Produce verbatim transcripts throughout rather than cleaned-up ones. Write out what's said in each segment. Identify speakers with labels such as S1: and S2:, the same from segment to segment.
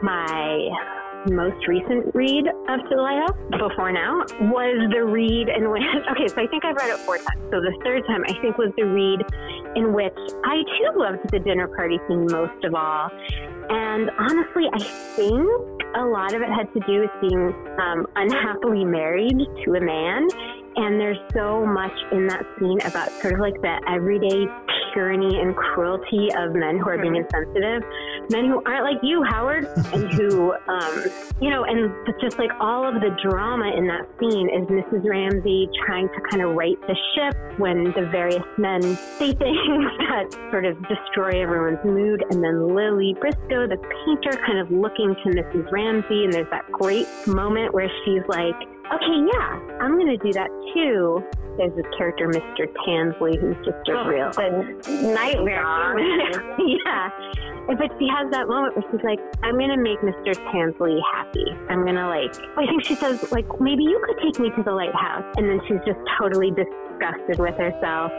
S1: my most recent read of To the Lighthouse, before now, was the read in which, okay, so I think I've read it four times. So the third time, I think, was the read in which I too loved the dinner party scene most of all. And honestly, I think a lot of it had to do with being um, unhappily married to a man. And there's so much in that scene about sort of like the everyday tyranny and cruelty of men who are being insensitive, men who aren't like you, Howard, and who, um, you know, and just like all of the drama in that scene is Missus Ramsay trying to kind of right the ship when the various men say things that sort of destroy everyone's mood. And then Lily Briscoe, the painter, kind of looking to Missus Ramsay, and there's that great moment where she's like, okay, yeah, I'm going to do that too. There's this character, Mister Tansley, who's just a oh, real nightmare. Yeah. But she has that moment where she's like, I'm going to make Mister Tansley happy. I'm going to like, I think she says, like, maybe you could take me to the lighthouse. And then she's just totally disgusted with herself.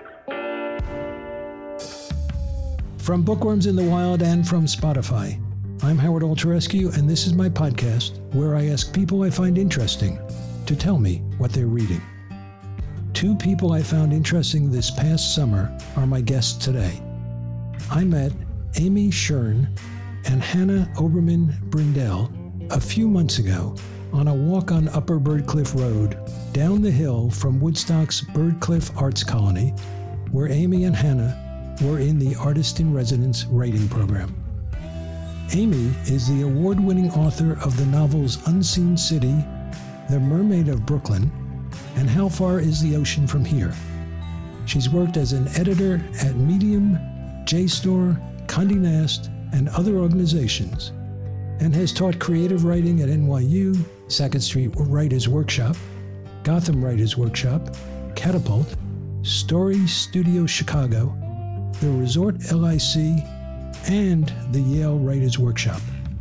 S2: From Bookworms in the Wild and from Spotify, I'm Howard Alterescu, and this is my podcast where I ask people I find interesting to tell me what they're reading. Two people I found interesting this past summer are my guests today. I met Amy Shern and Hannah Oberman Brindell a few months ago on a walk on Upper Birdcliff Road down the hill from Woodstock's Birdcliff Arts Colony, where Amy and Hannah were in the Artist-in-Residence writing program. Amy is the award-winning author of the novels Unseen City, The Mermaid of Brooklyn, and How Far Is the Ocean From Here? She's worked as an editor at Medium, JSTOR, Condé Nast, and other organizations, and has taught creative writing at N Y U, Second Street Writers Workshop, Gotham Writers Workshop, Catapult, Story Studio Chicago, the Resort L I C, and the Yale Writers Workshop.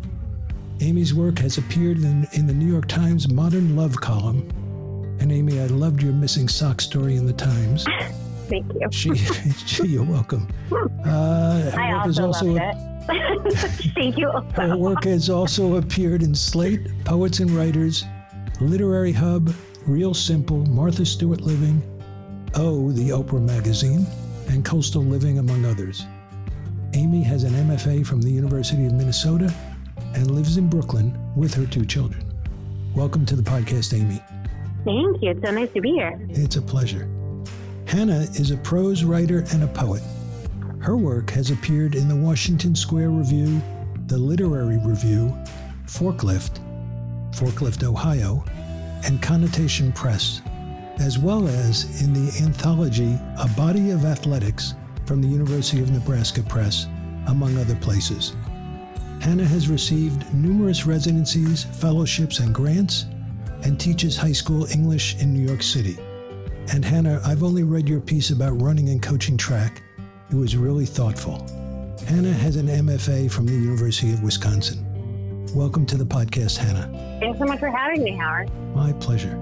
S2: Amy's work has appeared in, in the New York Times Modern Love column. And Amy, I loved your missing sock story in the Times.
S1: Thank you.
S2: She, she you're welcome. Uh,
S1: I also, also loved
S2: a,
S1: it. Thank you also.
S2: Her work has also appeared in Slate, Poets and Writers, Literary Hub, Real Simple, Martha Stewart Living, Oh, the Oprah Magazine, and Coastal Living, among others. Amy has an M F A from the University of Minnesota and lives in Brooklyn with her two children. Welcome to the podcast, Amy.
S1: Thank you. It's so nice to be here.
S2: It's a pleasure. Hannah is a prose writer and a poet. Her work has appeared in the Washington Square Review, the Literary Review, Forklift, Forklift, Ohio, and Connotation Press, as well as in the anthology A Body of Athletics from the University of Nebraska Press, among other places. Hannah has received numerous residencies, fellowships, and grants, and teaches high school English in New York City. And Hannah, I've only read your piece about running and coaching track. It was really thoughtful. Hannah has an M F A from the University of Wisconsin. Welcome to the podcast, Hannah.
S1: Thanks so much for having me, Howard.
S2: My pleasure.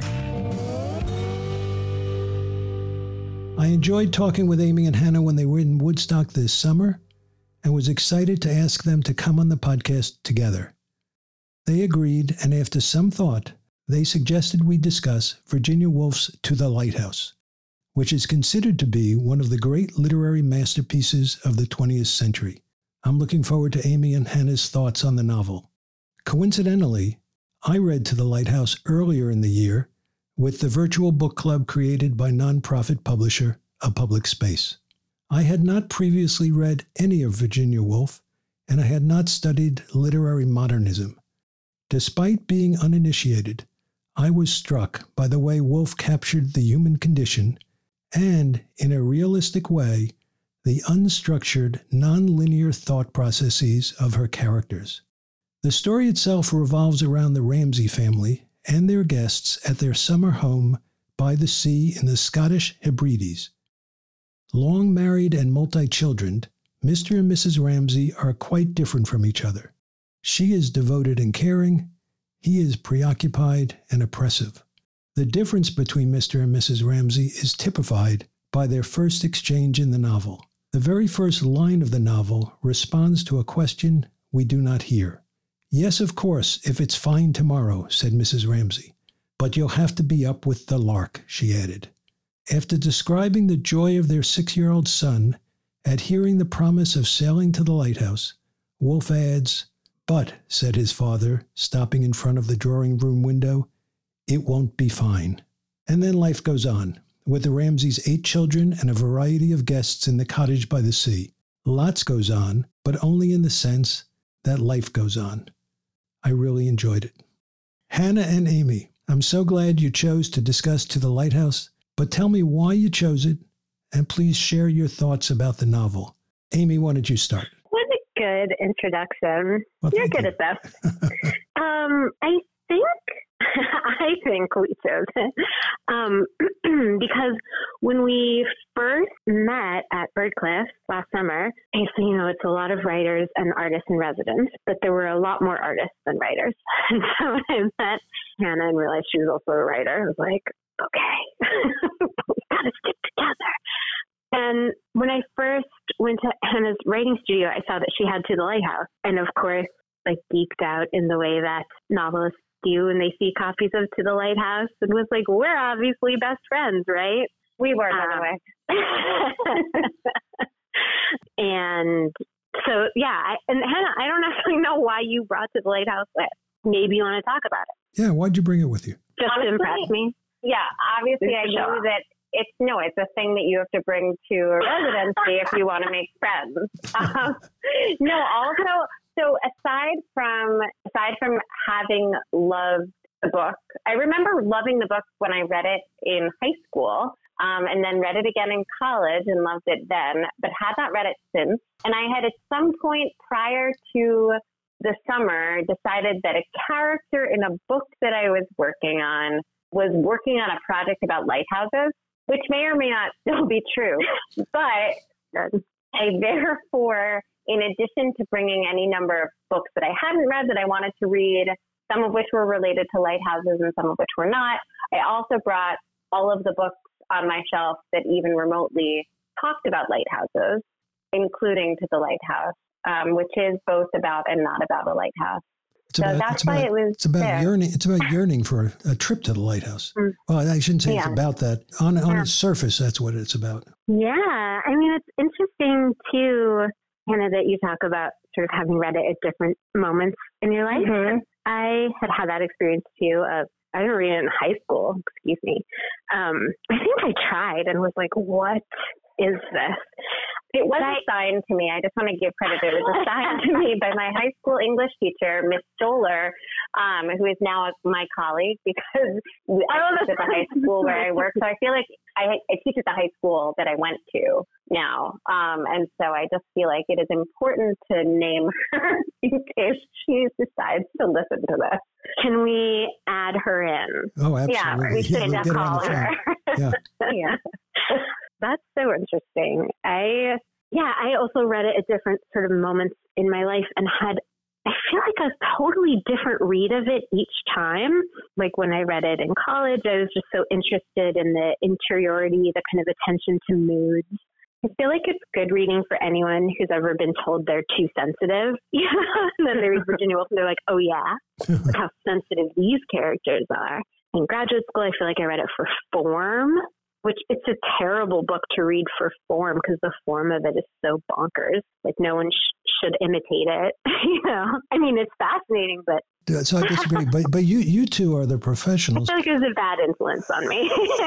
S2: I enjoyed talking with Amy and Hannah when they were in Woodstock this summer and was excited to ask them to come on the podcast together. They agreed, and after some thought, they suggested we discuss Virginia Woolf's To the Lighthouse, which is considered to be one of the great literary masterpieces of the twentieth century. I'm looking forward to Amy and Hannah's thoughts on the novel. Coincidentally, I read To the Lighthouse earlier in the year with the virtual book club created by nonprofit publisher A Public Space. I had not previously read any of Virginia Woolf, and I had not studied literary modernism. Despite being uninitiated, I was struck by the way Woolf captured the human condition and, in a realistic way, the unstructured, non-linear thought processes of her characters. The story itself revolves around the Ramsay family and their guests at their summer home by the sea in the Scottish Hebrides. Long married and multi-childrened, Mister and Missus Ramsay are quite different from each other. She is devoted and caring. He is preoccupied and oppressive. The difference between Mister and Missus Ramsay is typified by their first exchange in the novel. The very first line of the novel responds to a question we do not hear. Yes, of course, if it's fine tomorrow, said Missus Ramsey. But you'll have to be up with the lark, she added. After describing the joy of their six-year-old son at hearing the promise of sailing to the lighthouse, Woolf adds, but, said his father, stopping in front of the drawing-room window, it won't be fine. And then life goes on, with the Ramseys' eight children and a variety of guests in the cottage by the sea. Lots goes on, but only in the sense that life goes on. I really enjoyed it. Hannah and Amy, I'm so glad you chose to discuss To the Lighthouse, but tell me why you chose it, and please share your thoughts about the novel. Amy, why don't you start?
S1: What a good introduction.
S2: Well,
S1: You're good
S2: you.
S1: at this. um, I think, I think we chose it um, because when we first met at Birdcliff last summer, basically, you know, it's a lot of writers and artists in residence, but there were a lot more artists than writers. And so when I met Hannah and realized she was also a writer, I was like, okay, we gotta stick together. And when I first went to Hannah's writing studio, I saw that she had To the Lighthouse. And of course, like geeked out in the way that novelists do when they see copies of To the Lighthouse and was like, we're obviously best friends, right?
S3: We were, by
S1: um,
S3: the way.
S1: And so, yeah. I, and Hannah, I don't actually know why you brought To the Lighthouse, but maybe you want to talk about it.
S2: Yeah, why'd you bring it with you?
S1: Just
S3: Honestly,
S1: to impress me.
S3: Yeah, obviously I knew that it's, no, it's a thing that you have to bring to a residency if you want to make friends. Um, no, also, so aside from, aside from having loved the book, I remember loving the book when I read it in high school, um, and then read it again in college and loved it then, but had not read it since. And I had at some point prior to the summer decided that a character in a book that I was working on was working on a project about lighthouses, which may or may not still be true. But I therefore, in addition to bringing any number of books that I hadn't read that I wanted to read, some of which were related to lighthouses and some of which were not, I also brought all of the books on my shelf that even remotely talked about lighthouses, including To the Lighthouse, um, which is both about and not about a lighthouse.
S2: It's
S3: so
S2: about,
S3: that's
S2: it's
S3: why
S2: about,
S3: it was
S2: It's about
S3: there.
S2: yearning. It's about yearning for a, a trip to the lighthouse.
S1: Mm.
S2: Well, I shouldn't say
S1: Yeah.
S2: it's about that. On on
S1: Yeah.
S2: the surface, that's what it's about.
S1: Yeah. I mean, it's interesting too, Hannah, that you talk about sort of having read it at different moments in your life.
S3: Mm-hmm.
S1: I had had that experience too of, I didn't read it in high school, excuse me. Um, I think I tried and was like, what is this?
S3: It was assigned to me. I just want to give credit. It was assigned to me by my high school English teacher, Miss Stoller, um, who is now my colleague because I teach at the high school where I work. So I feel like I, I teach at the high school that I went to now. Um, and so I just feel like it is important to name her in case she decides to listen to this.
S1: Can we add her in?
S2: Oh, absolutely.
S3: Yeah, we
S2: Yeah,
S3: should
S2: we'll get her on
S3: call
S2: the phone.
S3: her.
S2: Yeah.
S3: Yeah.
S1: That's so interesting. I, yeah, I also read it at different sort of moments in my life and had, I feel like a totally different read of it each time. Like when I read it in college, I was just so interested in the interiority, the kind of attention to moods. I feel like it's good reading for anyone who's ever been told they're too sensitive. Yeah. And then they read Virginia Woolf and they're like, oh yeah, look how sensitive these characters are. In graduate school, I feel like I read it for form, which it's a terrible book to read for form because the form of it is so bonkers. Like no one sh- should imitate it. You know, I mean, it's fascinating, but
S2: So I disagree. But but you you two are the professionals.
S1: I feel like it was a bad influence on me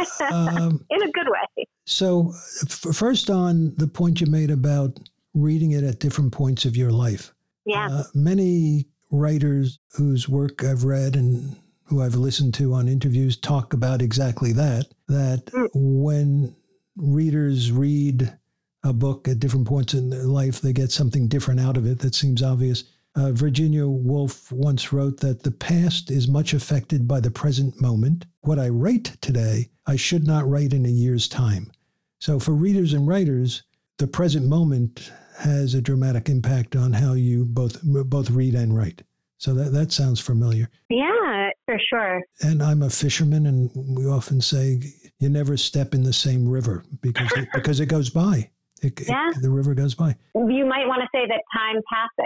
S2: Um,
S1: in a good way.
S2: So f- first on the point you made about reading it at different points of your life.
S1: Yeah.
S2: Uh, many writers whose work I've read and who I've listened to on interviews talk about exactly that, that
S1: Mm.
S2: when readers read a book at different points in their life, they get something different out of it that seems obvious. Uh, Virginia Woolf once wrote that the past is much affected by the present moment. What I write today, I should not write in a year's time. So for readers and writers, the present moment has a dramatic impact on how you both both read and write. So that, that sounds familiar.
S1: Yeah, for sure.
S2: And I'm a fisherman, and we often say you never step in the same river because it, because it goes by. It,
S1: Yeah.
S2: it, the river goes by.
S3: You might want to say that time passes.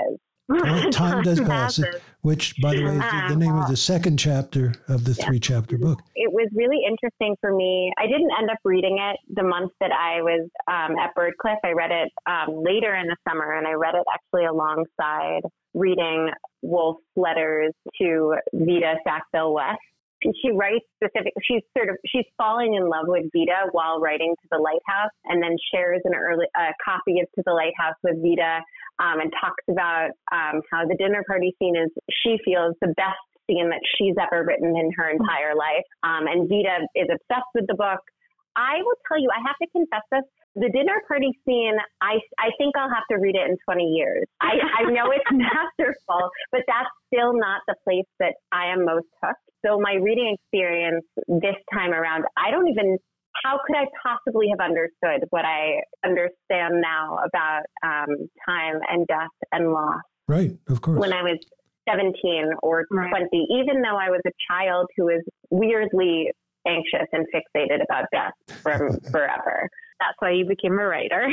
S2: Time, time does pass,
S1: passes.
S2: Which, by the way, is the, the name of the second chapter of the
S3: Yeah.
S2: three-chapter book.
S3: It was really interesting for me. I didn't end up reading it the month that I was um, at Birdcliff. I read it um, later in the summer, and I read it actually alongside reading Woolf's letters to Vita Sackville West. And she writes specific, she's sort of, she's falling in love with Vita while writing To the Lighthouse, and then shares an early a copy of To the Lighthouse with Vita, um, and talks about um, how the dinner party scene is, she feels, the best scene that she's ever written in her entire life. Um, and Vita is obsessed with the book. I will tell you, I have to confess this, the dinner party scene, I, I think I'll have to read it in twenty years. I, I know it's masterful, but that's still not the place that I am most hooked. So my reading experience this time around, I don't even, how could I possibly have understood what I understand now about um, time and death and loss?
S2: Right, of course.
S3: When I was seventeen or
S1: Right.
S3: twenty, even though I was a child who was weirdly anxious and fixated about death from forever.
S1: That's why you became a writer.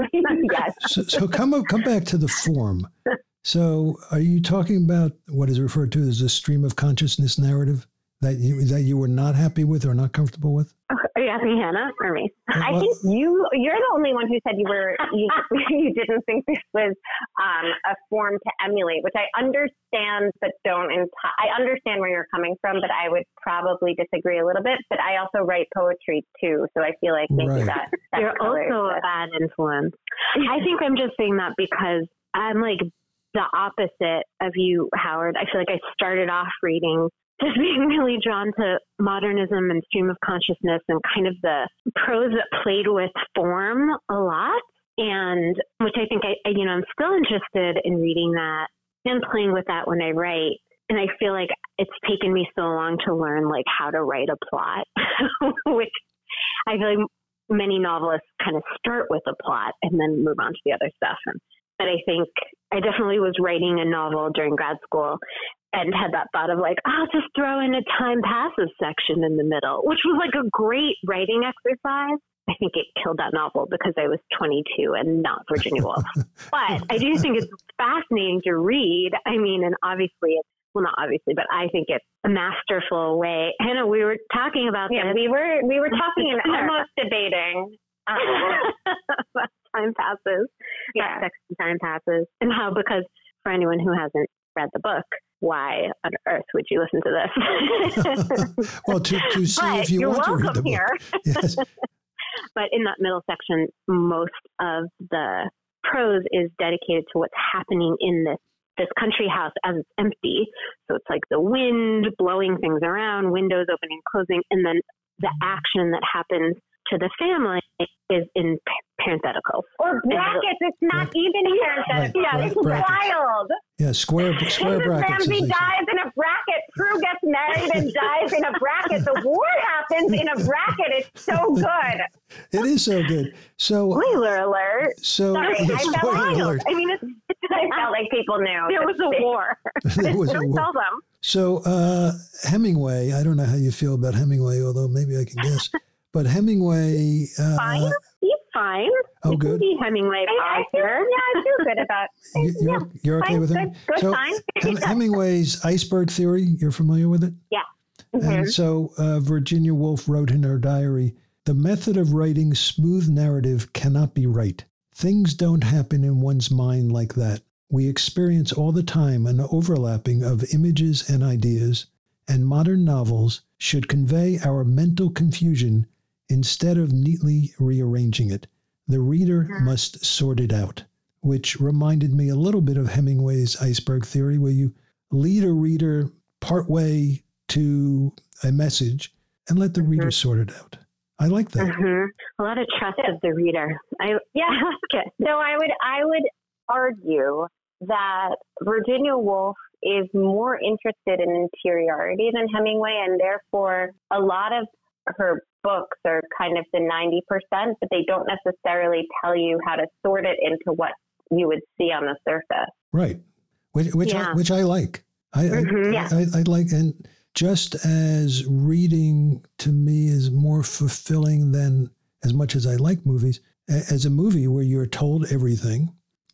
S3: Yes.
S2: So, so come up, come back to the form. So, are you talking about what is referred to as a stream of consciousness narrative that you that you were not happy with or not comfortable with?
S1: Are you asking Hannah or me?
S3: I
S2: Well-
S3: think you, you're the only one who said you were, you, you didn't think this was um, a form to emulate, which I understand, but don't, enti- I understand where you're coming from, but I would probably disagree a little bit, but I also write poetry too. So I feel like maybe
S2: Right.
S3: that, that
S1: You're
S3: colors
S1: also a
S3: it.
S1: bad influence. I think I'm just saying that because I'm like the opposite of you, Howard. I feel like I started off reading just being really drawn to modernism and stream of consciousness and kind of the prose that played with form a lot. And which I think I, I, you know, I'm still interested in reading that and playing with that when I write. And I feel like it's taken me so long to learn like how to write a plot, which I feel like many novelists kind of start with a plot and then move on to the other stuff. And, but I think I definitely was writing a novel during grad school and had that thought of like, I'll just throw in a time passes section in the middle, which was like a great writing exercise. I think it killed that novel because I was twenty-two and not Virginia Woolf. But I do think it's fascinating to read. I mean, and obviously it's, well, not obviously, but I think it's a masterful way. Hannah, we were talking about
S3: Yeah,
S1: this.
S3: we were, we were talking and almost debating. Um,
S1: about time passes.
S3: Yeah.
S1: That section time passes. And how, because for anyone who hasn't read the book, why on earth would you listen to this?
S2: Well, to, to see
S1: But
S2: if you
S1: you're
S2: want to read
S1: welcome
S2: the
S1: here.
S2: book. Yes.
S1: But in that middle section, most of the prose is dedicated to what's happening in this this country house as it's empty. So it's like the wind blowing things around, windows opening, closing, and then the action that happens to the family is in parentheticals.
S3: or brackets, it's not
S2: Right.
S3: even parenthetical.
S2: Right,
S3: Yeah,
S2: right,
S3: it's
S2: brackets.
S3: wild.
S2: Yeah, square square
S3: Missus
S2: brackets. as
S3: Ramsey
S2: they say.
S3: dies in a bracket. Prue gets married and dies in a bracket. The war happens in a bracket. It's so good.
S2: It is so good. So,
S1: Spoiler alert.
S2: so
S3: Sorry,
S2: yeah,
S3: I felt
S2: spoiler
S3: wild.
S2: alert.
S1: I mean, it's,
S3: I felt like people knew.
S1: there was a war.
S2: There was a
S1: Don't
S2: war.
S1: tell them.
S2: So uh, Hemingway, I don't know how you feel about Hemingway, although maybe I can guess. But Hemingway. Uh,
S1: Fine. He's fine.
S2: Oh,
S1: You can
S2: good.
S1: be Hemingway
S3: I, I feel, yeah,
S1: positive.
S3: I feel good about.
S2: You, you're
S3: yeah,
S2: you're okay
S3: fine,
S2: with
S3: good,
S2: him?
S3: good,
S2: so
S3: fine.
S2: Hem- Hemingway's iceberg theory, you're familiar with it?
S3: Mhm.
S2: And so uh, Virginia Woolf wrote in her diary, the method of writing smooth narrative cannot be right. Things don't happen in one's mind like that. We experience all the time an overlapping of images and ideas, and modern novels should convey our mental confusion instead of neatly rearranging it. The reader
S1: Mhm.
S2: must sort it out, which reminded me a little bit of Hemingway's iceberg theory, where you lead a reader partway to a message and let the reader sort it out. I like that.
S1: hmm A lot of trust of the reader. I
S3: Yeah.
S1: I like it.
S3: So I would I would argue that Virginia Woolf is more interested in interiority than Hemingway, and therefore a lot of her books are kind of the ninety percent, but they don't necessarily tell you how to sort it into what you would see on the surface.
S2: Right. Which which,
S1: Yeah.
S2: I, which I like. I,
S1: Mhm,
S2: I,
S1: yeah.
S2: I, I like, and just as reading to me is more fulfilling than as much as I like movies, a- as a movie where you're told everything,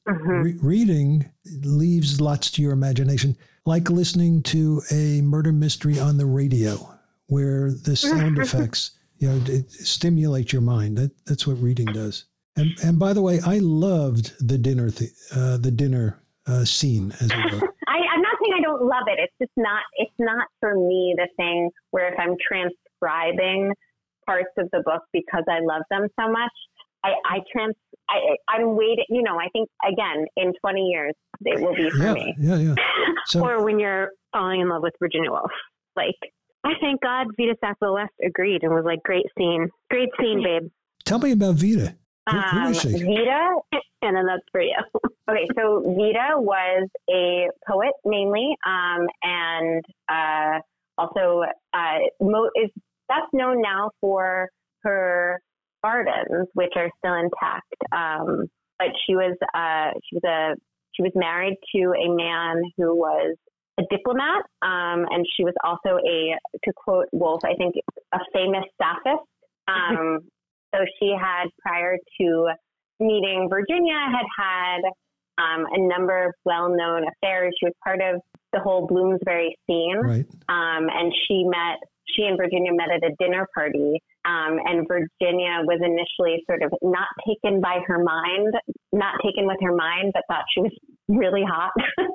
S2: mm-hmm. re- reading leaves lots to your imagination, like listening to a murder mystery on the radio, where the sound effects, you know, it stimulate your mind. That that's what reading does. And and by the way, I loved the dinner th- uh, the dinner uh, scene, as it were.
S3: I, I'm not saying I don't love it. It's just not. It's not for me the thing where if I'm transcribing parts of the book because I love them so much, I, I trans. I, I'm waiting. You know, I think again in twenty years it will be for
S2: yeah,
S3: me.
S2: Yeah, yeah. So,
S1: or when you're falling in love with Virginia Woolf, like I thank God Vita Sackville West agreed and was like, great scene, great scene, babe.
S2: Tell me about Vita. Who, who
S3: um,
S2: is she?
S3: Vita,
S1: and then that's for you.
S3: Okay, so Vita was a poet mainly, um, and uh, also uh, mo- is best known now for her gardens, which are still intact. Um, but she was uh, she was a she was married to a man who was a diplomat, um, and she was also a, to quote Woolf, I think a famous sapphist. Um, so she had, prior to meeting Virginia, had had um, a number of well-known affairs. She was part of the whole Bloomsbury scene,
S2: right.
S3: um, and she met. She and Virginia met at a dinner party, um, and Virginia was initially sort of not taken by her mind, not taken with her mind, but thought she was really hot.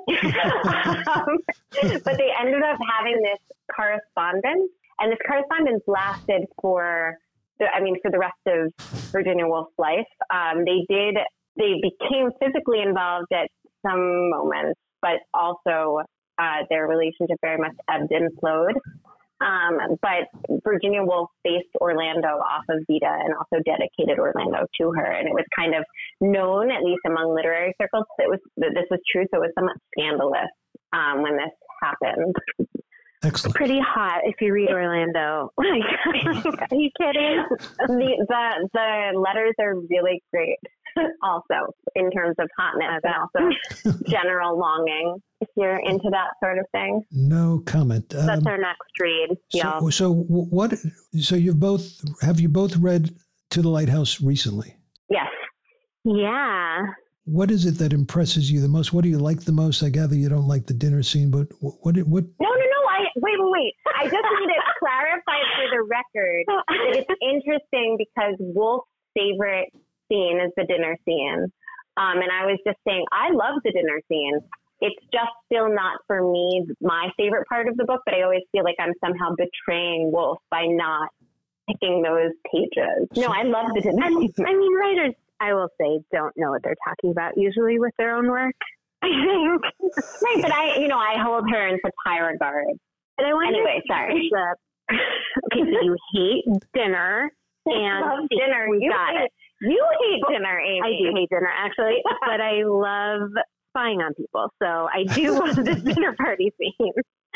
S3: um, but they ended up having this correspondence, and this correspondence lasted for, the, I mean, for the rest of Virginia Woolf's life. Um, they did, they became physically involved at some moments, but also uh, their relationship very much ebbed and flowed. Um, but Virginia Woolf based Orlando off of Vita and also dedicated Orlando to her. And it was kind of known, at least among literary circles, that, it was, that this was true. So it was somewhat scandalous um, when this happened.
S2: Excellent.
S1: Pretty hot if you read Orlando. Like, are you kidding?
S3: The, the, the letters are really great also in terms of hotness and also general longing, if you're into that sort of thing.
S2: No comment. Um,
S1: That's our next read, y'all.
S2: So, so what, so you've both, have you both read To the Lighthouse recently?
S3: Yes.
S1: Yeah.
S2: What is it that impresses you the most? What do you like the most? I gather you don't like the dinner scene, but what, what, what?
S3: No, no, no. I, wait, wait, wait. I just need to clarify for the record that it's interesting because Woolf's favorite scene is the dinner scene. Um, and I was just saying, I love the dinner scene. It's just still not for me my favorite part of the book, but I always feel like I'm somehow betraying Woolf by not picking those pages. No, I love the dinner scene.
S1: I mean, writers, I will say, don't know what they're talking about usually with their own work, I think.
S3: Right, but I, you know, I hold her in such high regard.
S1: But I wonder
S3: anyway, sorry.
S1: The, okay, so you hate dinner and
S3: I love dinner.
S1: We
S3: you
S1: got
S3: hate,
S1: it.
S3: You hate dinner, Amy.
S1: I do hate dinner, actually, but I love spying on people. So I do love this dinner party scene.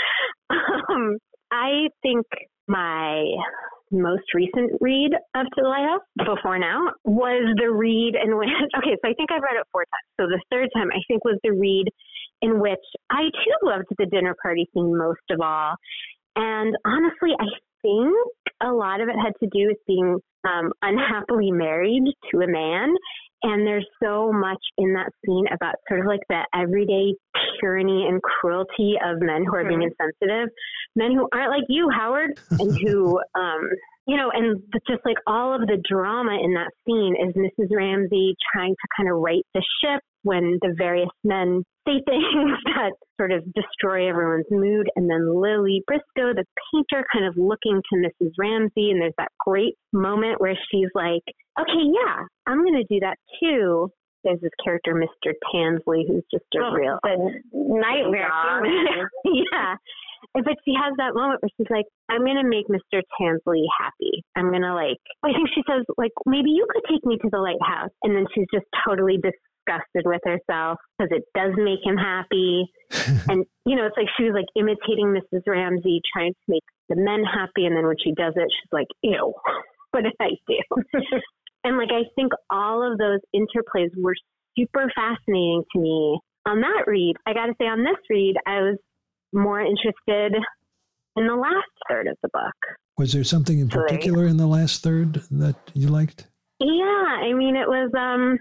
S1: Um, I think my most recent read of To the Lighthouse, before now, was the read in which, okay, so I think I've read it four times. So the third time, I think, was the read in which I too loved the dinner party scene most of all. And honestly, I think a lot of it had to do with being um, unhappily married to a man. And there's so much in that scene about sort of like the everyday tyranny and cruelty of men who are mm-hmm. being insensitive, men who aren't like you, Howard, and who, um, you know, and just like all of the drama in that scene is Missus Ramsay trying to kind of right the ship when the various men say things that sort of destroy everyone's mood. And then Lily Briscoe, the painter, kind of looking to Missus Ramsay. And there's that great moment where she's like, okay, yeah, I'm going to do that too. There's this character, Mister Tansley, who's just a oh, real
S3: nightmare.
S1: Yeah. But she has that moment where she's like, I'm going to make Mister Tansley happy. I'm going to like, I think she says, like, maybe you could take me to the lighthouse. And then she's just totally disgusted with herself because it does make him happy. And, you know, it's like she was like imitating Missus Ramsay, trying to make the men happy. And then when she does it, she's like, ew, what did I do? And like, I think all of those interplays were super fascinating to me on that read. I got to say, on this read, I was more interested in the last third of the book.
S2: Was there something in particular in the last third that you liked?
S1: Yeah, I mean, it was, um,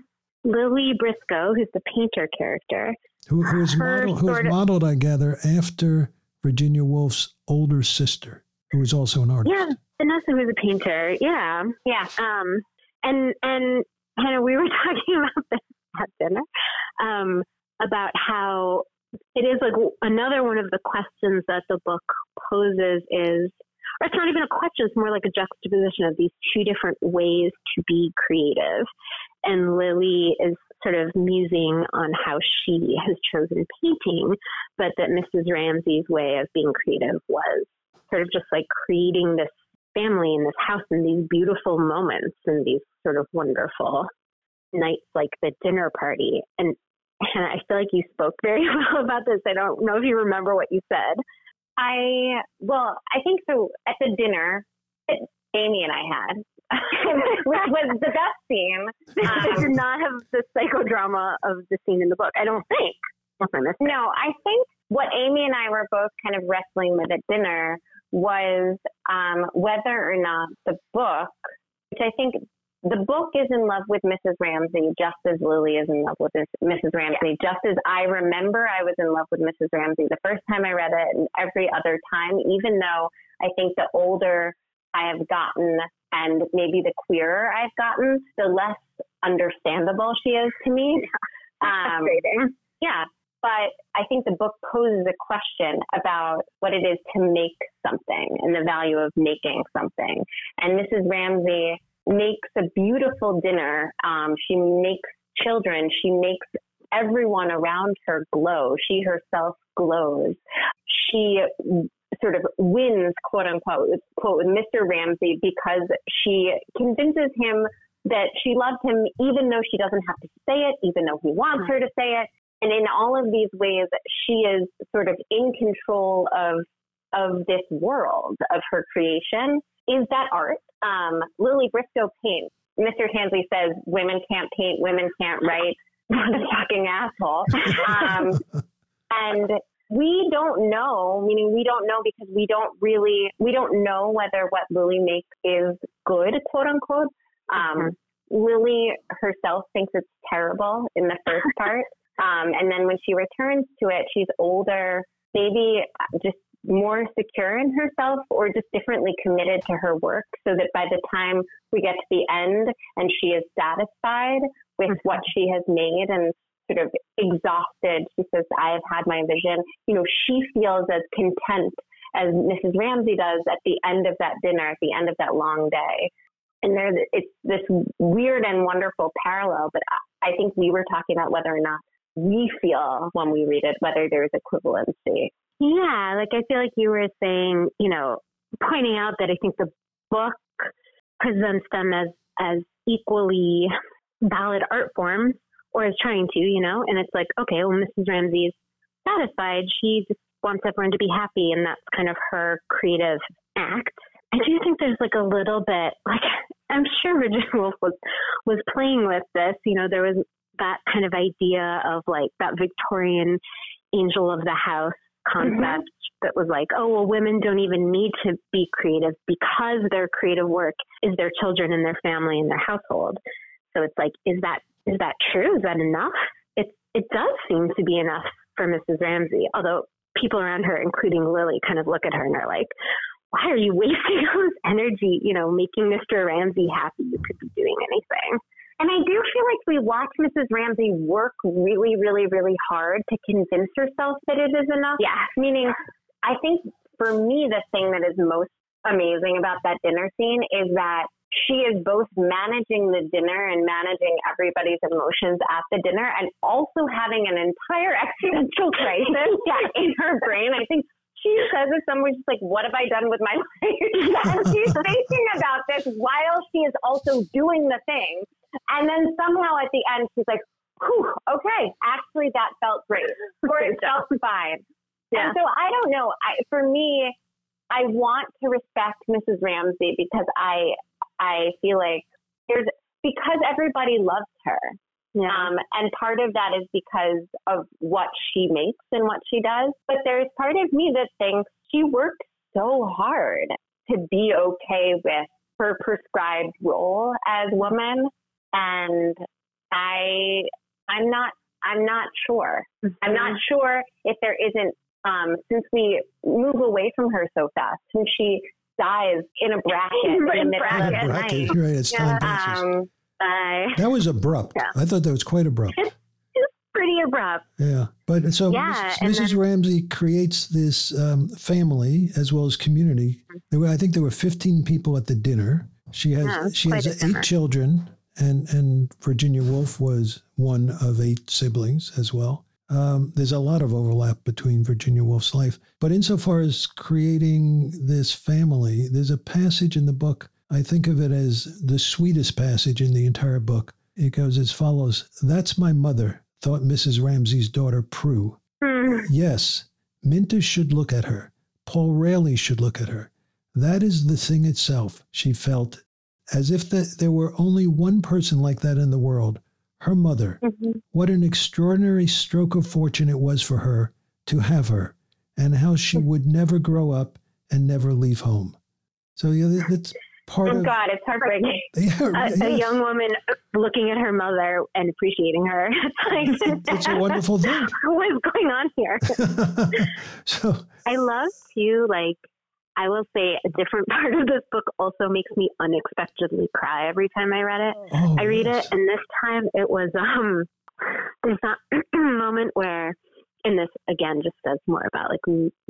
S1: Lily Briscoe, who's the painter character,
S2: who, who is modeled, who is modeled, I gather, after Virginia Woolf's older sister, who is also an artist.
S1: Yeah, Vanessa, who's a painter. Yeah, yeah. Um, and and Hannah, we were talking about this at dinner, um, about how it is like another one of the questions that the book poses is, or it's not even a question, it's more like a juxtaposition of these two different ways to be creative. And Lily is sort of musing on how she has chosen painting, but that Missus Ramsay's way of being creative was sort of just like creating this family in this house and these beautiful moments and these sort of wonderful nights like the dinner party. And Hannah, I feel like you spoke very well about this. I don't know if you remember what you said.
S3: I, well, I think so at the dinner that Amy and I had, which was the best scene.
S1: Um, I did not have the psychodrama of the scene in the book, I don't think.
S3: No, I think what Amy and I were both kind of wrestling with at dinner was um, whether or not the book, which I think the book is in love with Missus Ramsay just as Lily is in love with Missus Ramsay, just as I remember I was in love with Missus Ramsay the first time I read it and every other time, even though I think the older I have gotten and maybe the queerer I've gotten, the less understandable she is to me. Um, yeah. But I think the book poses a question about what it is to make something and the value of making something. And Missus Ramsay makes a beautiful dinner. Um, she makes children. She makes everyone around her glow. She herself glows. She sort of wins, quote unquote, quote, with Mister Ramsay because she convinces him that she loves him even though she doesn't have to say it, even though he wants her to say it. And in all of these ways, she is sort of in control of of this world, of her creation. Is that art? Um, Lily Briscoe paints. Mister Tansley says women can't paint, women can't write. What a fucking asshole. Um, and we don't know, meaning we don't know because we don't really, we don't know whether what Lily makes is good, quote unquote. Um, mm-hmm. Lily herself thinks it's terrible in the first part. Um, and then when she returns to it, she's older, maybe just more secure in herself or just differently committed to her work so that by the time we get to the end and she is satisfied with mm-hmm. what she has made and sort of exhausted, she says, I have had my vision, you know, she feels as content as Missus Ramsay does at the end of that dinner, at the end of that long day. And there's, it's this weird and wonderful parallel, but I think we were talking about whether or not we feel when we read it, whether there's equivalency.
S1: Yeah, like I feel like you were saying, you know, pointing out that I think the book presents them as, as equally valid art forms, or is trying to, you know, and it's like, okay, well, Missus Ramsay's satisfied. She just wants everyone to be happy, and that's kind of her creative act. I do think there's like a little bit, like, I'm sure Virginia Woolf was, was playing with this, you know, there was that kind of idea of like that Victorian angel of the house concept mm-hmm. that was like, oh, well, women don't even need to be creative because their creative work is their children and their family and their household. So it's like, is that is that true? Is that enough? It it does seem to be enough for Missus Ramsay, although people around her, including Lily, kind of look at her and are like, why are you wasting all this energy, you know, making Mister Ramsay happy? You could be doing anything.
S3: And I do feel like we watch Missus Ramsay work really, really, really hard to convince herself that it is enough.
S1: Yeah.
S3: Meaning, I think for me, the thing that is most amazing about that dinner scene is that she is both managing the dinner and managing everybody's emotions at the dinner and also having an entire existential crisis in her brain. I think she says it somewhere, she's like, what have I done with my life? And she's thinking about this while she is also doing the thing. And then somehow at the end, she's like, whew, okay, actually that felt great. Or it felt fine. Yeah. And so I don't know. I, for me, I want to respect Missus Ramsay because I I feel like there's, because everybody loves her. Yeah. Um, and part of that is because of what she makes and what she does. But there's part of me that thinks she worked so hard to be okay with her prescribed role as woman. And I, I'm not, I'm not sure. Mm-hmm. I'm not sure if there isn't, um, since we move away from her so fast, since she dies in a bracket in the middle of the night.
S2: Right, it's time passes. Um, uh, that was abrupt. Yeah. I thought that was quite abrupt.
S3: It's, it's pretty abrupt.
S2: Yeah, but so yeah, Missus Missus Then, Ramsey creates this um, family as well as community. There were, I think there were fifteen people at the dinner. She has yeah, she has eight dinner. children, and and Virginia Woolf was one of eight siblings as well. Um, there's a lot of overlap between Virginia Woolf's life, but insofar as creating this family, there's a passage in the book. I think of it as the sweetest passage in the entire book. It goes as follows: "That's my mother," thought Missus Ramsey's daughter Prue. Mm. Yes, Minta should look at her. Paul Rayleigh should look at her. That is the thing itself, she felt, as if the, there were only one person like that in the world, her mother. Mm-hmm. What an extraordinary stroke of fortune it was for her to have her, and how she would never grow up and never leave home. So yeah, that's part
S3: oh,
S2: of...
S3: God, it's heartbreaking.
S2: Yeah,
S3: a,
S2: yes.
S3: a young woman looking at her mother and appreciating her. It's like...
S2: It's a wonderful thing.
S3: What's going on here?
S2: So
S3: I love, too, like, I will say a different part of this book also makes me unexpectedly cry every time I read it.
S2: Oh,
S3: I read
S2: yes.
S3: it, and this time it was, um, there's that moment where, and this, again, just says more about, like,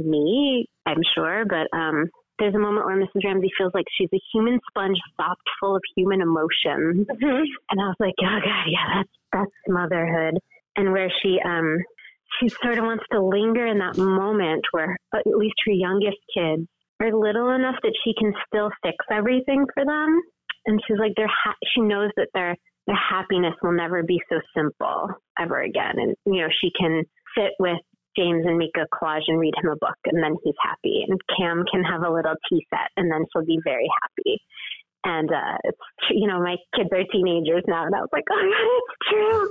S3: me, I'm sure, but um, there's a moment where Missus Ramsey feels like she's a human sponge stocked full of human emotions. Mm-hmm. And I was like, oh, God, yeah, that's, that's motherhood. And where she, um, she sort of wants to linger in that moment where at least her youngest kids are little enough that she can still fix everything for them. And she's like, they're ha- she knows that their their happiness will never be so simple ever again. And, you know, she can sit with James and Mika Collage and read him a book, and then he's happy. And Cam can have a little tea set, and then she'll be very happy. And, uh, it's, you know, my kids are teenagers now, and I was like, oh, God, it's true.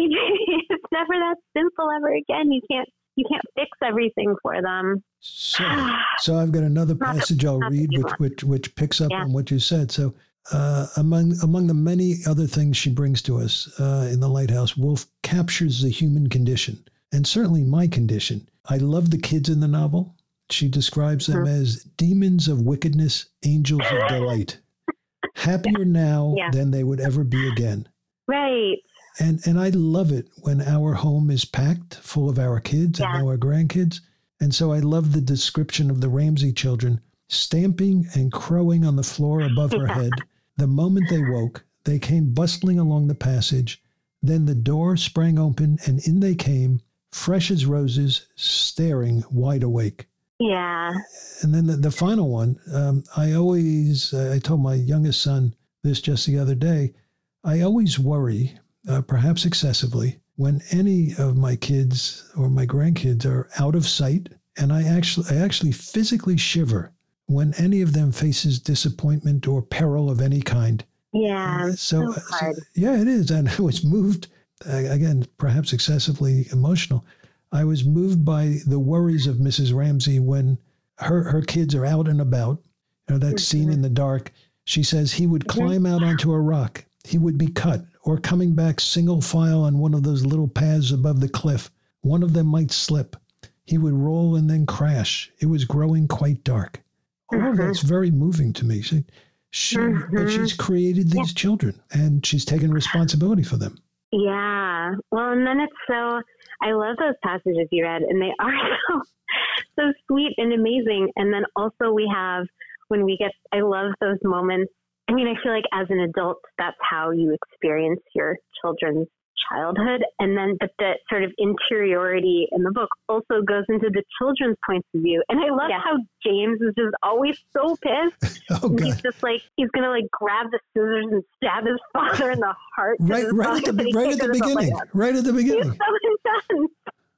S3: It's never that simple ever again. You can't, you can't fix everything for them.
S2: So, so I've got another passage I'll read, which, which, which picks up yeah. on what you said. So, uh, among, among the many other things she brings to us, uh, in The Lighthouse, Woolf captures the human condition, and certainly my condition. I love the kids in the novel. She describes them mm-hmm. as demons of wickedness, angels of delight. Happier now yeah. than they would ever be again.
S3: Right.
S2: And and I love it when our home is packed full of our kids yeah. and our grandkids. And so I love the description of the Ramsey children stamping and crowing on the floor above her head. The moment they woke, they came bustling along the passage. Then the door sprang open, and in they came, fresh as roses, staring wide awake.
S3: Yeah.
S2: And then the, the final one, um, I always, uh, I told my youngest son this just the other day, I always worry, uh, perhaps excessively, when any of my kids or my grandkids are out of sight. And I actually, I actually physically shiver when any of them faces disappointment or peril of any kind.
S3: Yeah.
S2: Uh, so,
S3: so hard.
S2: so, yeah, it is. And I was moved, uh, again, perhaps excessively emotional. I was moved by the worries of Missus Ramsey when her, her kids are out and about. You know, that mm-hmm. scene in the dark. She says he would mm-hmm. climb out onto a rock. He would be cut, or coming back single file on one of those little paths above the cliff. One of them might slip. He would roll and then crash. It was growing quite dark. All mm-hmm. that's very moving to me. She, she mm-hmm. but she's created these yeah. children, and she's taken responsibility for them.
S3: Yeah. Well, and then it's so, I love those passages you read, and they are so, so sweet and amazing. And then also we have, when we get, I love those moments. I mean, I feel like as an adult, that's how you experience your children's childhood. And then, but the sort of interiority in the book also goes into the children's points of view. And I love yeah. how James is just always so pissed.
S2: oh,
S3: and he's just like, he's going to like grab the scissors and stab his father in the heart.
S2: Right, right at the, right at the beginning. Like right at the beginning.
S3: He's so intense.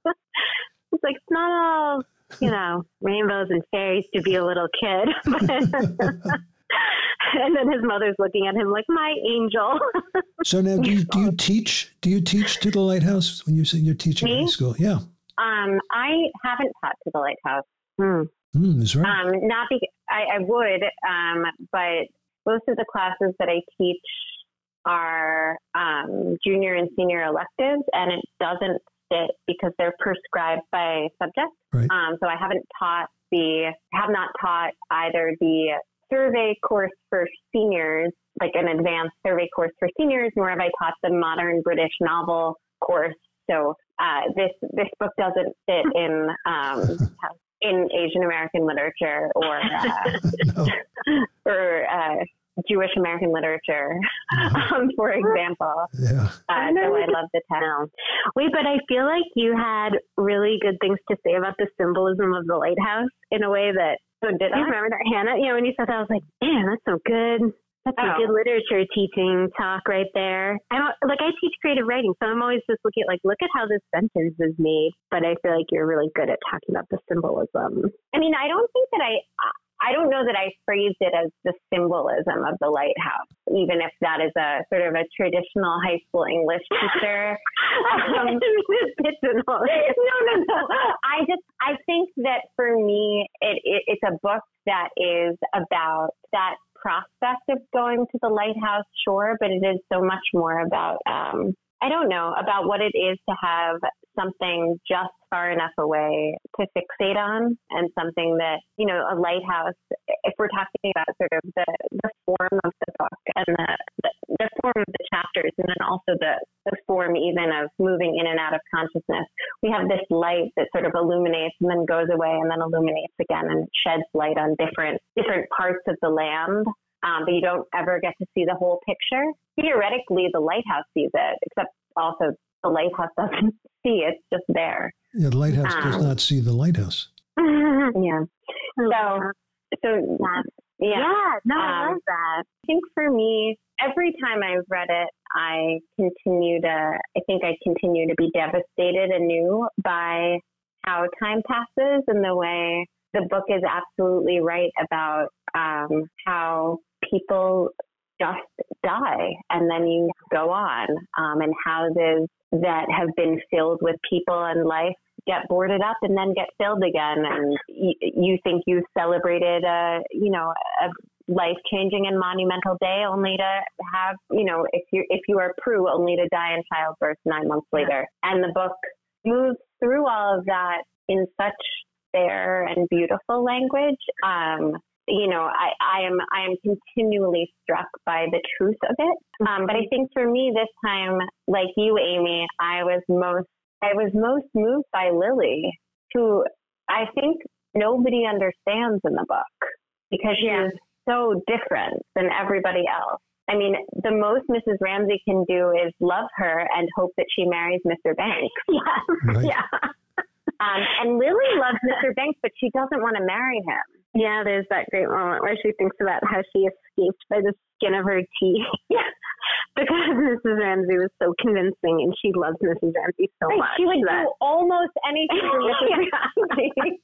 S3: It's like, it's not all, you know, rainbows and fairies to be a little kid. And then his mother's looking at him like, my angel.
S2: So now, do you, do you teach? Do you teach to the Lighthouse when you say you're teaching
S3: Me?
S2: in high school? Yeah.
S3: Um, I haven't taught to the Lighthouse. Hmm.
S2: Mm, that's right.
S3: Um, not because I, I would, um, but most of the classes that I teach are um, junior and senior electives, and it doesn't fit because they're prescribed by subject.
S2: Right.
S3: Um, so I haven't taught the, have not taught either the survey course for seniors, like an advanced survey course for seniors, nor have I taught the modern British novel course. So uh, this this book doesn't fit in um, in Asian American literature or uh,
S2: no.
S3: or uh, Jewish American literature,
S2: Mm-hmm.
S3: um, for example.
S2: Yeah.
S3: Uh, so I love the text.
S1: Wait, but I feel like you had really good things to say about the symbolism of the lighthouse in a way that,
S3: So did
S1: do you
S3: I?
S1: remember that, Hannah? You know, when you said that, I was like, man, that's so good. That's
S3: Oh.
S1: a good literature teaching talk right there. I don't, like, I teach creative writing, so I'm always just looking at, like, look at how this sentence is made. But I feel like you're really good at talking about the symbolism.
S3: I mean, I don't think that I, I don't know that I phrased it as the symbolism of the lighthouse, even if that is a sort of a traditional high school English teacher. um, no, no, no. I just, I think that for me, it, it it's a book that is about that prospect of going to the lighthouse, sure, but it is so much more about, um, I don't know, about what it is to have something just far enough away to fixate on, and something that, you know, a lighthouse, if we're talking about sort of the, the form of the book and the, the, the form of the chapters, and then also the, the form even of moving in and out of consciousness, we have this light that sort of illuminates and then goes away and then illuminates again and sheds light on different different parts of the land. Um, but you don't ever get to see the whole picture. Theoretically, the lighthouse sees it, except also the lighthouse doesn't see it. It's just there.
S2: Yeah, the lighthouse
S3: Um,
S2: does not see the lighthouse.
S3: Yeah. So, so yeah.
S1: Yeah, no, I
S3: Um,
S1: love that.
S3: I think for me, every time I've read it, I continue to, I think I continue to be devastated anew by how time passes and the way the book is absolutely right about um, how people just die and then you go on, um, and houses that have been filled with people and life get boarded up and then get filled again. And y- you think you celebrated a, you know, a life-changing and monumental day only to have, you know, if you if you are Prue, only to die in childbirth nine months later. And the book moves through all of that in such fair and beautiful language. Um, you know, I, I am I am continually struck by the truth of it. Um, but I think for me this time, like you, Amy, I was most I was most moved by Lily, who I think nobody understands in the book because she
S1: Yeah.
S3: is so different than everybody else. I mean, the most Missus Ramsey can do is love her and hope that she marries Mister Banks.
S1: Yeah.
S2: Right.
S3: Yeah. Um, and Lily loves Mister Banks, but she doesn't want to marry him.
S1: Yeah, there's that great moment where she thinks about how she escaped by the skin of her teeth.
S3: Yeah.
S1: Because Missus Ramsey was so convincing and she loves Missus Ramsey so
S3: Like,
S1: much.
S3: she would
S1: that,
S3: do almost anything for Missus Ramsey.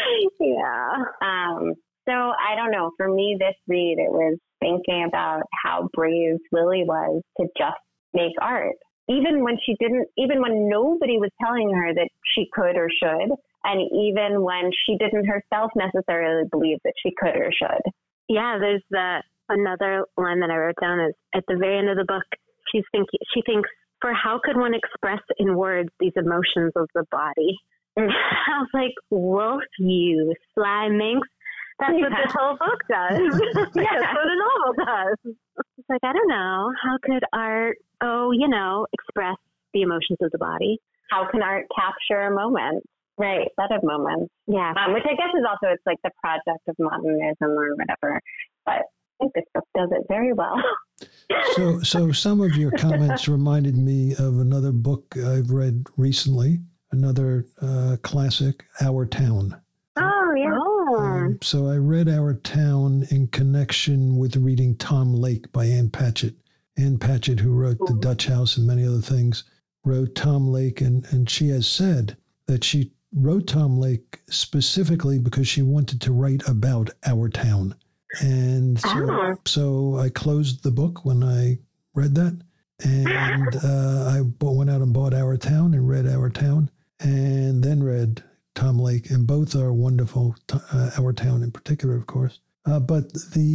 S1: yeah.
S3: Um, so I don't know. For me, this read, it was thinking about how brave Lily was to just make art. Even when she didn't, even when nobody was telling her that she could or should, and even when she didn't herself necessarily believe that she could or should.
S1: Yeah, there's that another line that I wrote down is at the very end of the book, she's thinking, she thinks, for how could one express in words these emotions of the body? And I was like, wolf, you sly minx. That's
S3: Yeah.
S1: what this whole book does.
S3: Yeah.
S1: That's what a novel does. It's like, I don't know. How could art, oh, you know, express the emotions of the body?
S3: How can art capture a moment? Right, set of moments.
S1: Yeah.
S3: Um, which I guess is also, it's like the project of modernism or whatever. But I think this book does it very well.
S2: So, so some of your comments reminded me of another book I've read recently, another uh, classic, Our Town.
S1: Oh, yeah. Oh.
S2: Um, so I read Our Town in connection with reading Tom Lake by Ann Patchett. Ann Patchett, who wrote The Dutch House and many other things, wrote Tom Lake, and, and she has said that she wrote Tom Lake specifically because she wanted to write about our town. And so,
S1: Oh.
S2: so I closed the book when I read that, and uh, I bought, went out and bought Our Town and read Our Town, and then read Tom Lake, and both are wonderful, uh, Our Town in particular, of course. Uh, but the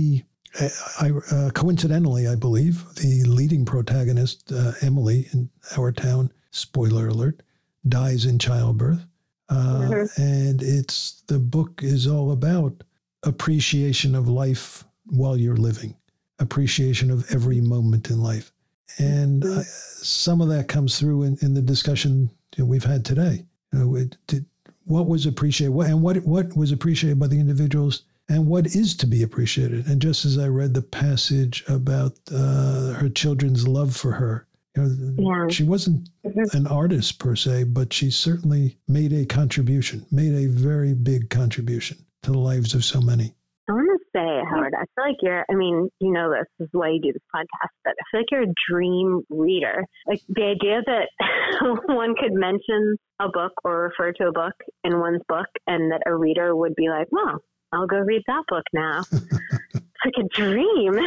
S2: I, uh, coincidentally, I believe the leading protagonist, uh, Emily in Our Town, spoiler alert, dies in childbirth. Uh, mm-hmm. And it's the book is all about appreciation of life while you're living, appreciation of every moment in life. And mm-hmm. I, some of that comes through in, in the discussion you know, we've had today. You know, it, it, what was appreciated what, and what what was appreciated by the individuals and what is to be appreciated. And just as I read the passage about uh, her children's love for her, you know, yeah. she wasn't mm-hmm. an artist per se, but she certainly made a contribution, made a very big contribution to the lives of so many.
S1: I want to say, Howard, I feel like you're, I mean, you know this, this is why you do this podcast, but I feel like you're a dream reader. Like the idea that one could mention a book or refer to a book in one's book and that a reader would be like, well, I'll go read that book now. It's like a dream.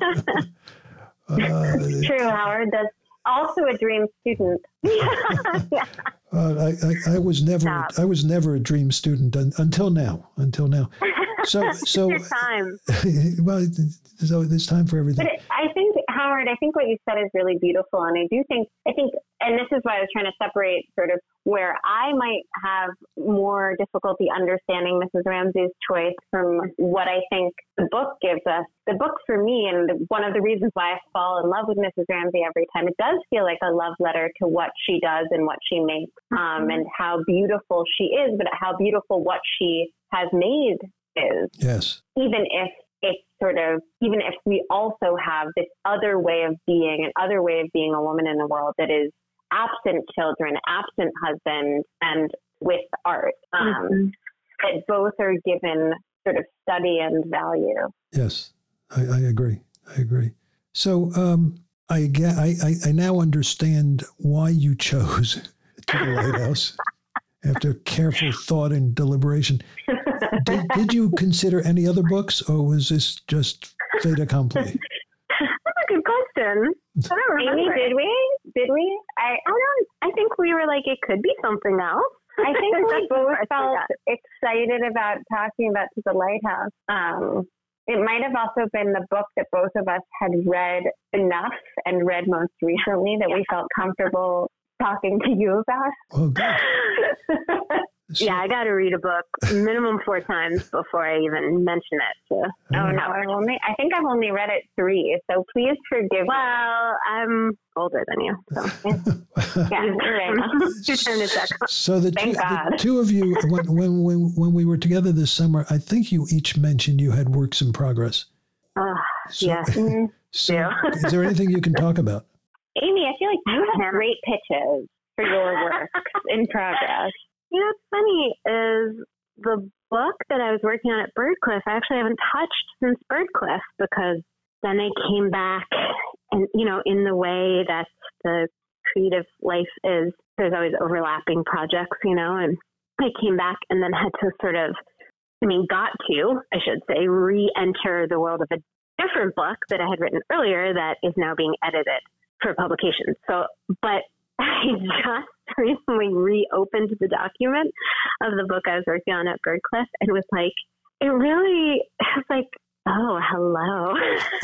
S3: uh, it's true, Howard. That's also a dream student.
S2: yeah. uh, I, I, I was never, Stop. I was never a dream student un, until now, until now. So, so
S3: it's your time.
S2: Well, so there's time for everything.
S3: But it, I think, Howard, I think what you said is really beautiful. And I do think, I think, and this is why I was trying to separate sort of where I might have more difficulty understanding Missus Ramsey's choice from what I think the book gives us. The book for me, and one of the reasons why I fall in love with Missus Ramsey every time, it does feel like a love letter to what she does and what she makes, um, and how beautiful she is, but how beautiful what she has made is.
S2: Yes.
S3: Even if it's sort of, even if we also have this other way of being, an other way of being a woman in the world that is absent children, absent husband, and with art, um, mm-hmm. that both are given sort of study and value.
S2: Yes, I, I agree. I agree. So um, I, get, I, I I now understand why you chose To the Lighthouse after careful thought and deliberation. Did, did you consider any other books, or was this just fait accompli?
S3: That's a good question. I don't remember. Amy, did we? Did we? I, I don't. I think we were like, it could be something else. I think we both felt excited about talking about To the Lighthouse. Um, it might have also been the book that both of us had read enough and read most recently that yeah. we felt comfortable talking to you about.
S2: Oh, good.
S1: So, yeah, I got to read a book minimum four times before I even mention it. So.
S3: Oh no, I only I think I've only read it three. So please forgive.
S1: Well, I'm older than you, so yeah, you're right.
S2: So the two, the two of you, when, when when when we were together this summer, I think you each mentioned you had works in progress.
S1: Uh, so, yeah.
S2: So, yeah. Is there anything you can talk about?
S3: Amy, I feel like you have great pitches for your work in progress.
S1: You know, what's funny is the book that I was working on at Birdcliff, I actually haven't touched since Birdcliff, because then I came back and, you know, in the way that the creative life is, there's always overlapping projects, you know, and I came back and then had to sort of, I mean, got to, I should say, re-enter the world of a different book that I had written earlier that is now being edited for publication. So, but I just recently reopened the document of the book I was working on at Birdcliff and was like, it really, it was like, oh, hello.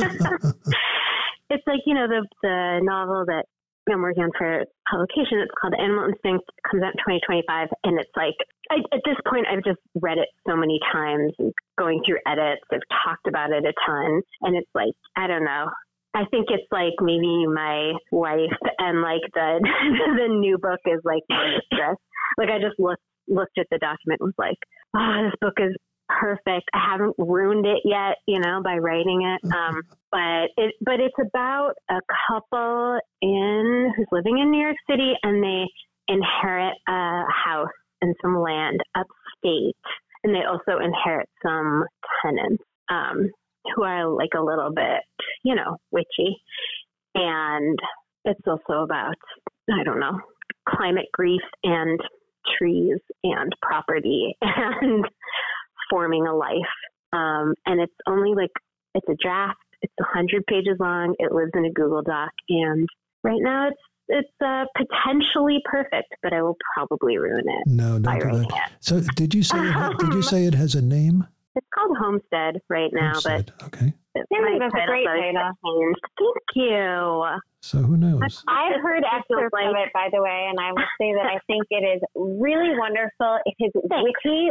S1: It's like, you know, the the novel that I'm working on for publication, it's called Animal Instinct, it comes out in twenty twenty-five, and it's like, I, at this point, I've just read it so many times, going through edits, I've talked about it a ton, and it's like, I don't know, I think it's like maybe my wife and like the the new book is like my mistress. Like I just looked looked at the document and was like, oh, this book is perfect. I haven't ruined it yet, you know, by writing it. Um, but it but it's about a couple in who's living in New York City, and they inherit a house and some land upstate, and they also inherit some tenants. Um, who are like a little bit, you know, witchy. And it's also about, I don't know, climate grief and trees and property and forming a life. Um, and it's only like, it's a draft. It's one hundred pages long. It lives in a Google Doc. And right now it's it's uh, potentially perfect, but I will probably ruin it.
S2: No, don't do that. It. So did you say it ha- did you say it has a name?
S1: It's called Homestead right now,
S2: Homestead.
S1: but
S2: okay.
S3: Yeah, that's a great title.
S1: Thank you.
S2: So who knows?
S3: I've heard excerpts like, of it, by the way, and I will say that I think it is really wonderful. It is witty.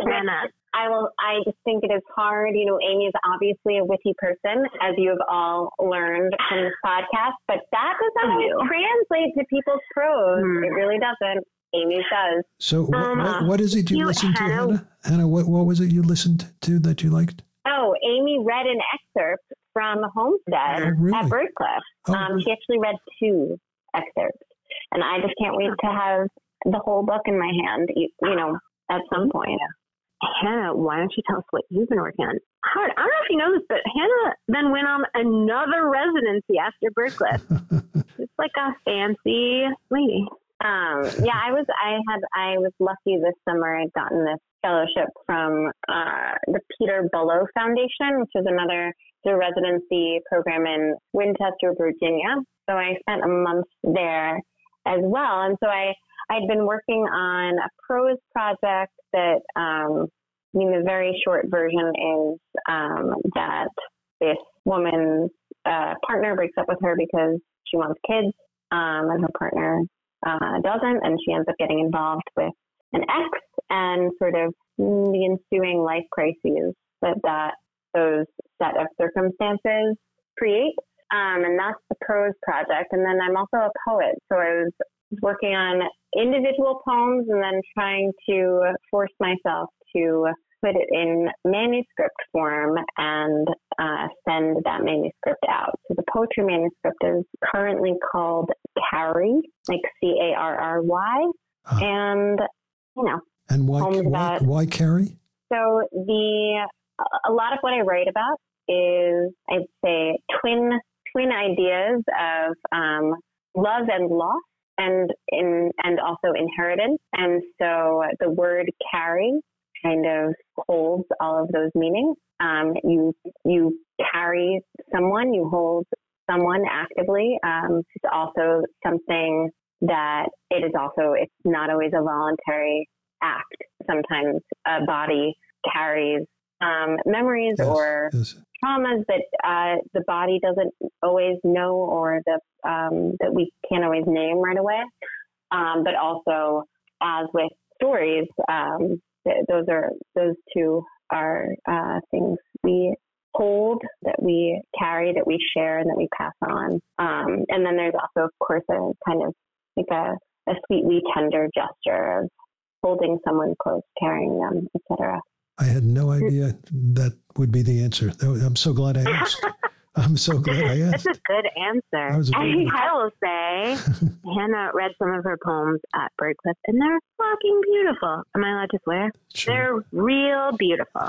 S3: I will. I just think it is hard. You know, Amy is obviously a witty person, as you have all learned from this podcast, but that doesn't always translate to people's prose. Mm. It really doesn't. Amy does.
S2: So
S1: um,
S2: what, what is it you, you listened
S1: Hannah,
S2: to, Hannah? Hannah, what, what was it you listened to that you liked?
S3: Oh, Amy read an excerpt from Homestead
S2: oh, really?
S3: at Birdcliff.
S2: Oh,
S3: um,
S2: really?
S3: She actually read two excerpts. And I just can't wait to have the whole book in my hand, you, you know, at some point.
S1: Hannah, why don't you tell us what you've been working on? Howard, I don't know if you know this, but Hannah then went on another residency after Birdcliff. It's like a fancy lady.
S3: Um, yeah, I was, I had, I was lucky this summer. I'd gotten this fellowship from uh, the Peter Bullough Foundation, which is another the residency program in Winchester, Virginia. So I spent a month there as well. And so I, I'd been working on a prose project that, um, I mean, the very short version is um, that this woman's uh, partner breaks up with her because she wants kids, um, and her partner uh, doesn't, and she ends up getting involved with an ex, and sort of the ensuing life crises that, that those set of circumstances create. Um, and that's the prose project. And then I'm also a poet. So I was working on individual poems and then trying to force myself to put it in manuscript form and uh, send that manuscript out. So the poetry manuscript is currently called Carry, like C A R R Y. Uh, and, you know.
S2: And why, why, why Carry?
S3: So the a lot of what I write about is, I'd say, twin twin ideas of um, love and loss, and in and also inheritance. And so the word carry kind of holds all of those meanings. Um, you you carry someone, you hold someone actively. Um, it's also something that it is also, it's not always a voluntary act. Sometimes a body carries um, memories yes, or yes. traumas that uh, the body doesn't always know, or the um, that we can't always name right away. Um, but also, as with stories, um, th- those are those two are uh, things we hold, that we carry, that we share, and that we pass on. Um, and then there's also, of course, a kind of like a, a sweetly tender gesture of holding someone close, carrying them, et cetera.
S2: I had no idea that would be the answer. I'm so glad I asked. I'm so glad I asked.
S1: That's a good answer.
S2: A
S1: I, I will say, Hannah read some of her poems at Birdcliff, and they're fucking beautiful. Am I allowed to swear?
S2: Sure.
S1: They're real beautiful.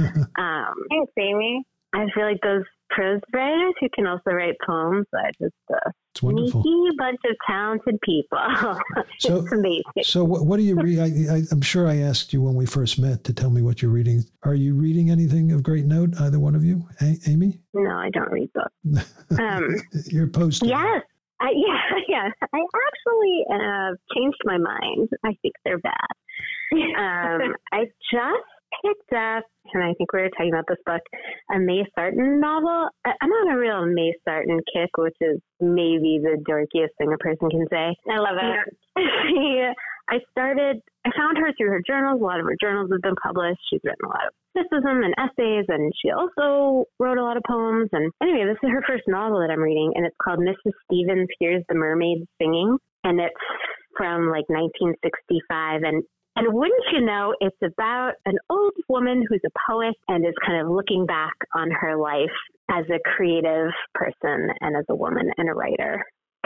S1: um,
S3: Thanks, Amy.
S1: I feel like those prose writers who can also write poems are just a
S2: it's wonderful.
S1: sneaky bunch of talented people.
S2: So,
S1: it's amazing.
S2: So what, what do you read? I, I, I'm sure I asked you when we first met to tell me what you're reading. Are you reading anything of great note, either one of you? A- Amy?
S1: No, I don't read books. Um,
S2: you're posting.
S1: Yes. I, yeah, yeah. I actually uh, changed my mind. I think they're bad. Um, I just picked up, and I think we were talking about this book, a May Sarton novel. I'm on a real May Sarton kick, which is maybe the dorkiest thing a person can say.
S3: I love it.
S1: Yeah. I started, I found her through her journals. A lot of her journals have been published. She's written a lot of criticism and essays, and she also wrote a lot of poems. And anyway, this is her first novel that I'm reading, and it's called Missus Stevens Hears the Mermaids Singing. And it's from like nineteen sixty-five. And And wouldn't you know, it's about an old woman who's a poet and is kind of looking back on her life as a creative person and as a woman and a writer.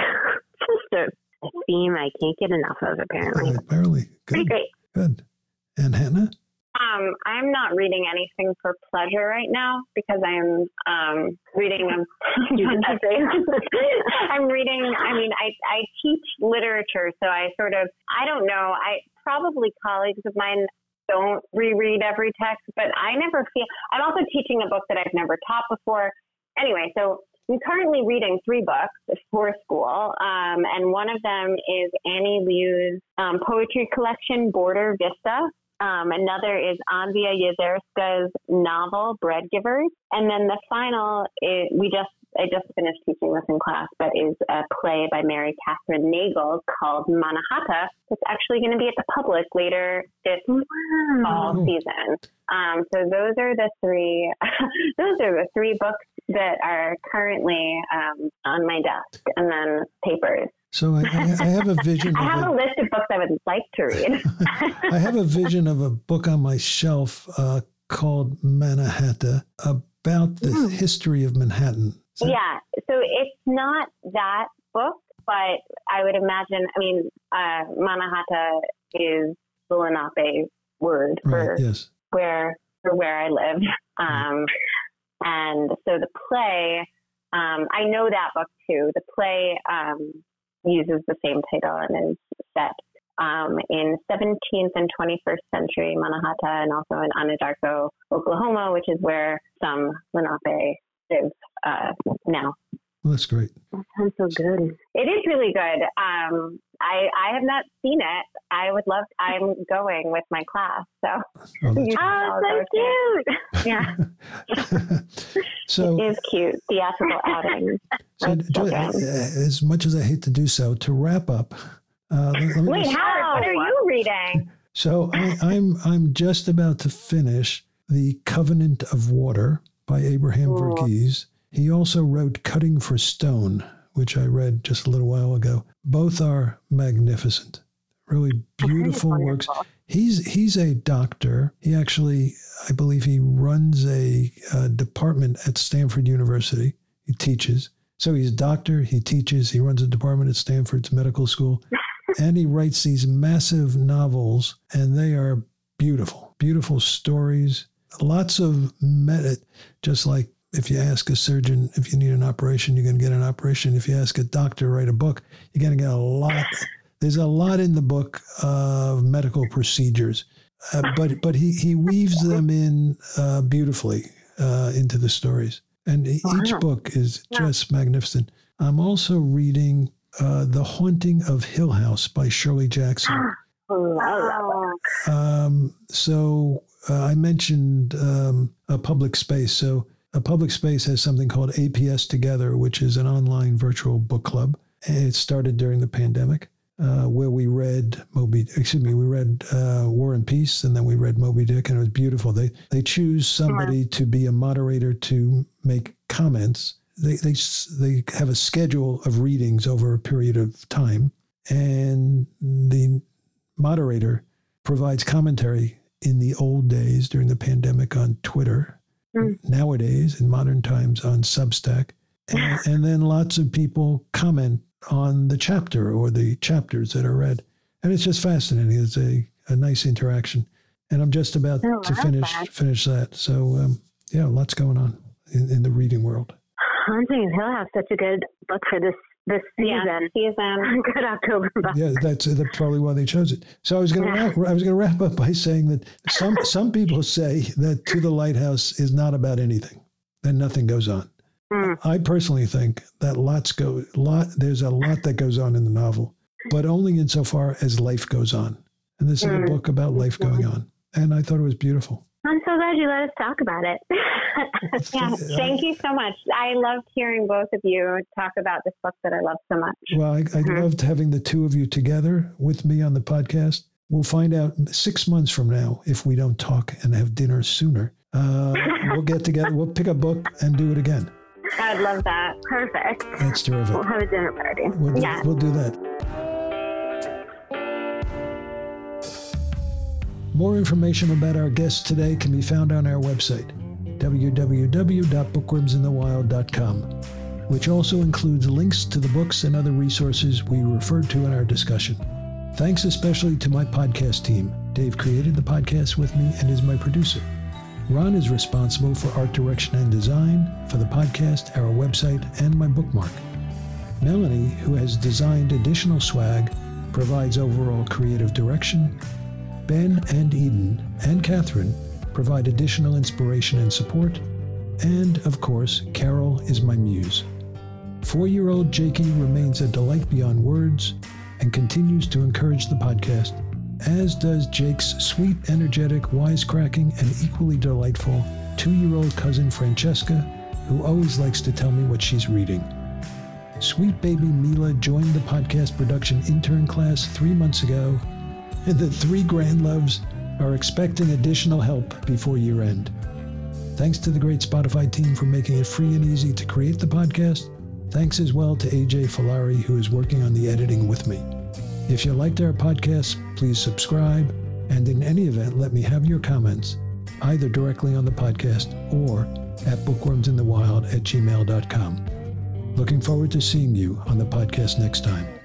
S1: Just a theme I can't get enough of, apparently.
S2: Uh, apparently. Good.
S1: Pretty great.
S2: Good. And Hannah?
S3: Um, I'm not reading anything for pleasure right now because I'm um, reading a bunch of essays. I'm reading, I mean, I, I teach literature, so I sort of, I don't know, I probably colleagues of mine don't reread every text, but I never feel, I'm also teaching a book that I've never taught before. Anyway, so I'm currently reading three books for school, um, and one of them is Annie Liu's um, poetry collection, Border Vista. Um, another is Andrea Jezierska's novel, Bread Givers. And then the final, is, we just I just finished teaching this in class, but is a play by Mary Catherine Nagel called Mannahatta. It's actually going to be at the public later this wow. fall season. Um, so those are the three, those are the three books that are currently um, on my desk, and then papers.
S2: So I, I, I have a vision.
S3: I have
S2: of
S3: a, a list of books I would like to read.
S2: I have a vision of a book on my shelf uh, called Mannahatta about the mm. history of Manhattan. So,
S3: yeah, so it's not that book, but I would imagine, I mean, uh, Mannahatta is the Lenape word for
S2: right, yes.
S3: where for where I live. Um, and so the play, um, I know that book too. The play um, uses the same title and is set um, in seventeenth and twenty-first century Mannahatta, and also in Anadarko, Oklahoma, which is where some Lenape live uh, now.
S2: Well, that's great.
S3: That sounds so good. It is really good. Um, I I have not seen it. I would love. I'm going with my class, so.
S2: Oh,
S3: oh so cute! Yeah.
S2: So
S3: it is cute. Theatrical outing.
S2: So, just, as much as I hate to do so, to wrap up. Uh, let, let
S3: Wait,
S2: just,
S3: Howard, what are you reading?
S2: So I, I'm I'm just about to finish The Covenant of Water by Abraham Ooh. Verghese. He also wrote Cutting for Stone, which I read just a little while ago. Both are magnificent, really beautiful works. He's he's a doctor. He actually, I believe he runs a, a department at Stanford University. He teaches. So he's a doctor, he teaches, he runs a department at Stanford's medical school, and he writes these massive novels, and they are beautiful, beautiful stories. Lots of meta, just like if you ask a surgeon if you need an operation, you're going to get an operation. If you ask a doctor to write a book, you're going to get a lot. There's a lot in the book of medical procedures, uh, but but he, he weaves them in uh, beautifully uh, into the stories. And each book is just magnificent. I'm also reading uh, The Haunting of Hill House by Shirley Jackson.
S3: Wow.
S2: Um, so uh, I mentioned um, a public space. So a public space has something called A P S Together, which is an online virtual book club. And it started during the pandemic, uh, where we read Moby, excuse me, we read uh, War and Peace, and then we read Moby Dick, and it was beautiful. They they choose somebody yeah. to be a moderator to make comments. They they they have a schedule of readings over a period of time, and the moderator provides commentary in the old days during the pandemic on Twitter. Mm. Nowadays, in modern times, on Substack. And, and then lots of people comment on the chapter or the chapters that are read. And it's just fascinating. It's a, a nice interaction. And I'm just about oh, to finish that. finish that. So, um, yeah, lots going on in, in the reading world.
S1: Haunting of Hill House, such a good book for this this season.
S3: Yeah, season.
S1: Good October book.
S2: Yeah, that's, that's probably why they chose it. So I was going to yeah. wrap, I was going to wrap up by saying that some some people say that To the Lighthouse is not about anything, that nothing goes on. Mm. I personally think that lots go lot. There's a lot that goes on in the novel, but only insofar as life goes on. And this mm. is a book about life going on. And I thought it was beautiful.
S1: I'm so glad you let us talk about it.
S3: Yeah, thank you so much. I loved hearing both of you talk about this book that I love so much.
S2: Well, I, I mm-hmm. loved having the two of you together with me on the podcast. We'll find out six months from now if we don't talk and have dinner sooner. Uh, we'll get together. We'll pick a book and do it again.
S3: I'd love that.
S1: Perfect.
S2: That's terrific.
S1: We'll have a dinner party.
S2: We'll do,
S1: yeah.
S2: We'll do that. More information about our guests today can be found on our website, w w w dot bookworms in the wild dot com, which also includes links to the books and other resources we referred to in our discussion. Thanks especially to my podcast team. Dave created the podcast with me and is my producer. Ron is responsible for art direction and design for the podcast, our website, and my bookmark. Melanie, who has designed additional swag, provides overall creative direction. Ben and Eden and Catherine provide additional inspiration and support. And, of course, Carol is my muse. Four-year-old Jakey remains a delight beyond words and continues to encourage the podcast as does Jake's sweet, energetic, wisecracking, and equally delightful two-year-old cousin Francesca, who always likes to tell me what she's reading. Sweet baby Mila joined the podcast production intern class three months ago, and the three Grandloves are expecting additional help before year end. Thanks to the great Spotify team for making it free and easy to create the podcast. Thanks as well to A J Falari, who is working on the editing with me. If you liked our podcast, please subscribe, and in any event, let me have your comments, either directly on the podcast or at bookwormsinthewild at gmail dot com. Looking forward to seeing you on the podcast next time.